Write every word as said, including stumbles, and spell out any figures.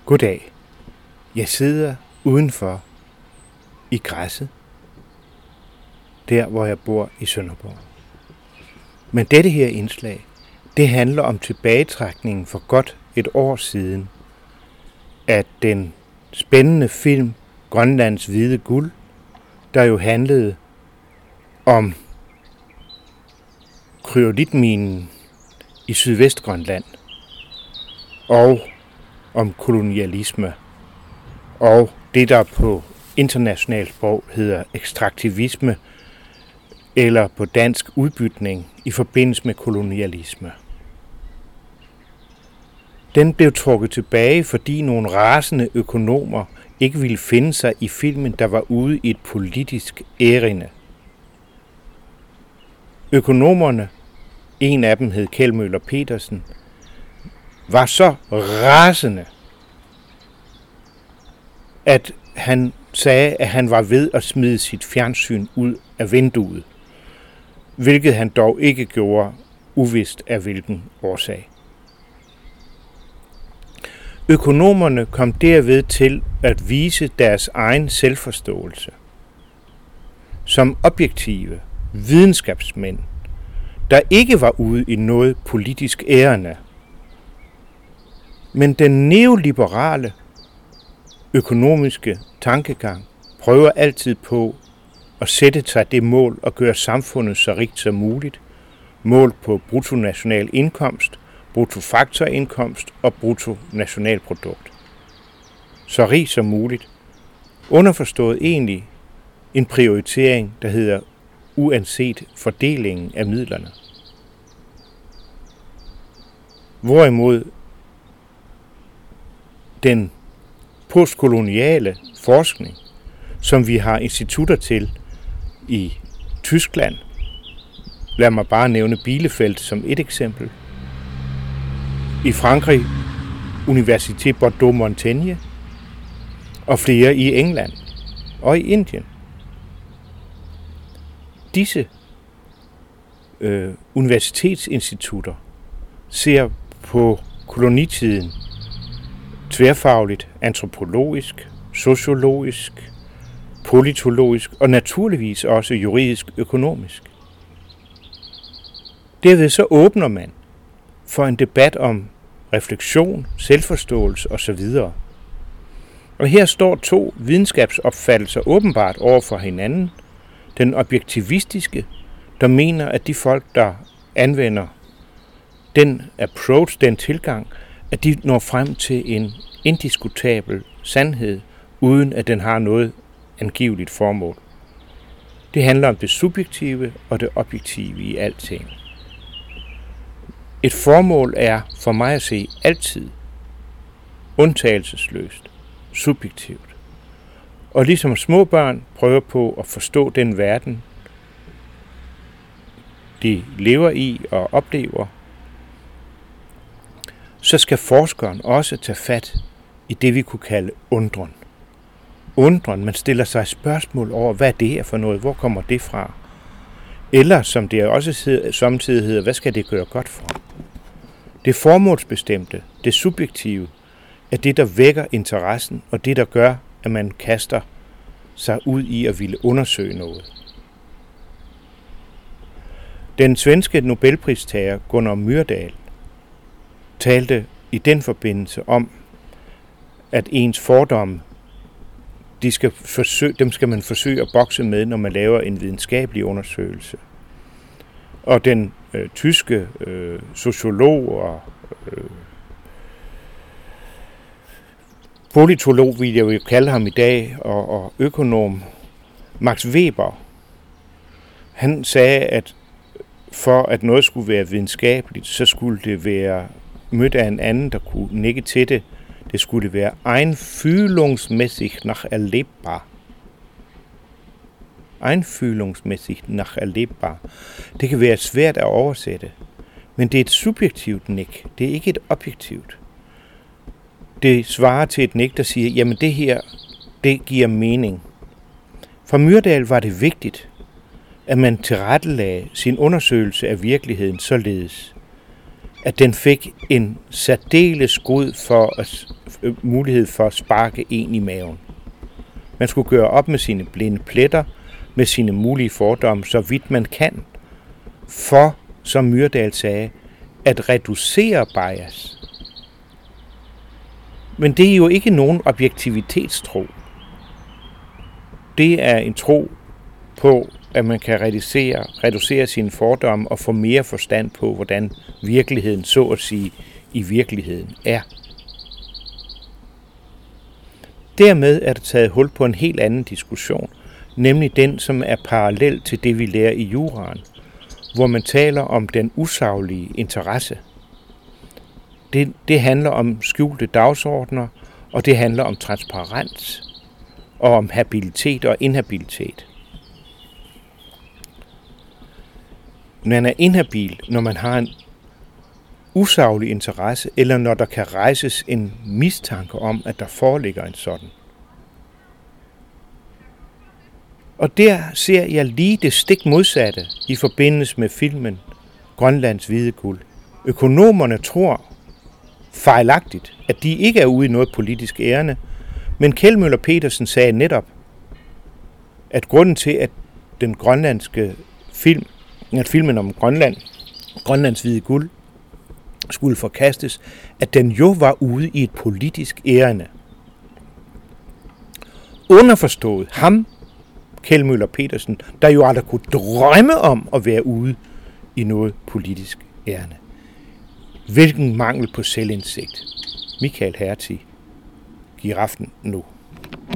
Goddag. Jeg sidder udenfor i græsset, der hvor jeg bor i Sønderborg. Men dette her indslag, det handler om tilbagetrækningen for godt et år siden af den spændende film Grønlands hvide guld, der jo handlede om kryolitminen i Sydvestgrønland og om kolonialisme og det, der på internationalt sprog hedder ekstraktivisme eller på dansk udbytning i forbindelse med kolonialisme. Den blev trukket tilbage, fordi nogle rasende økonomer ikke ville finde sig i filmen, der var ude i et politisk ærinde. Økonomerne, en af dem hed Kjeld Møller Petersen, var så rasende, at han sagde, at han var ved at smide sit fjernsyn ud af vinduet, hvilket han dog ikke gjorde, uvist af hvilken årsag. Økonomerne kom derved til at vise deres egen selvforståelse som objektive videnskabsmænd, der ikke var ude i noget politisk ærinde. Men den neoliberale økonomiske tankegang prøver altid på at sætte sig det mål og gøre samfundet så rigt som muligt, mål på bruttonational indkomst, bruttofaktorindkomst og bruttonationalprodukt. Så rig som muligt. Underforstået egentlig en prioritering, der hedder uanset fordelingen af midlerne. Hvorimod den postkoloniale forskning, som vi har institutter til i Tyskland, lad mig bare nævne Bielefeld som et eksempel, i Frankrig, Université Bordeaux-Montaigne, og flere i England og i Indien. Disse øh, universitetsinstitutter ser på kolonitiden tværfagligt, antropologisk, sociologisk, politologisk og naturligvis også juridisk økonomisk. Derved så åbner man for en debat om refleksion, selvforståelse osv. Og her står to videnskabsopfattelser åbenbart over for hinanden. Den objektivistiske, der mener, at de folk, der anvender den approach, den tilgang, at de når frem til en indiskutabel sandhed, uden at den har noget angiveligt formål. Det handler om det subjektive og det objektive i alting. Et formål er for mig at se altid undtagelsesløst, subjektivt. Og ligesom små børn prøver på at forstå den verden, de lever i og oplever, så skal forskeren også tage fat i det, vi kunne kalde undren. Undren, man stiller sig spørgsmål over, hvad det er for noget, hvor kommer det fra? Eller, som det også samtidig hedder, hvad skal det gøre godt for? Det formålsbestemte, det subjektive, er det, der vækker interessen, og det, der gør, at man kaster sig ud i at ville undersøge noget. Den svenske Nobelpristager Gunnar Myrdal talte i den forbindelse om, at ens fordomme, de skal forsøge, dem skal man forsøge at bokse med, når man laver en videnskabelig undersøgelse. Og den øh, tyske øh, sociolog og øh, politolog, vil jeg jo kalde ham i dag, og, og økonom Max Weber, han sagde, at for at noget skulle være videnskabeligt, så skulle det være mødt af en anden, der kunne nikke til det. Det skulle være einfühlungsmäßig nach erlebbar. Einfühlungsmäßig nach erlebbar. Det kan være svært at oversætte, men det er et subjektivt nik. Det er ikke et objektivt. Det svarer til et nik, der siger, jamen det her, det giver mening. For Myrdal var det vigtigt, at man tilrettelagde sin undersøgelse af virkeligheden således, at den fik en særdeles god for at mulighed for at sparke en i maven. Man skulle gøre op med sine blinde pletter, med sine mulige fordomme, så vidt man kan, for, som Myrdal sagde, at reducere bias. Men det er jo ikke nogen objektivitetstro. Det er en tro på, at man kan reducere, reducere sine fordomme og få mere forstand på, hvordan virkeligheden, så at sige, i virkeligheden er. Dermed er der taget hul på en helt anden diskussion, nemlig den, som er parallel til det, vi lærer i juraen, hvor man taler om den usaglige interesse. Det, det handler om skjulte dagsordner, og det handler om transparens, og om habilitet og inhabilitet. Man er inhabil, når man har en usaglig interesse, eller når der kan rejses en mistanke om, at der foreligger en sådan. Og der ser jeg lige det stik modsatte i forbindelse med filmen Grønlands hvide guld. Økonomerne tror fejlagtigt, at de ikke er ude i noget politisk ærende, men Kjeld Møller Petersen sagde netop, at grunden til, at den grønlandske film, at filmen om Grønland, Grønlands hvide guld, skulle forkastes, at den jo var ude i et politisk ærende. Underforstået ham, Kjeld Møller Petersen, der jo aldrig kunne drømme om at være ude i noget politisk ærende. Hvilken mangel på selvindsigt. Michael Hertie, Giraffen nu.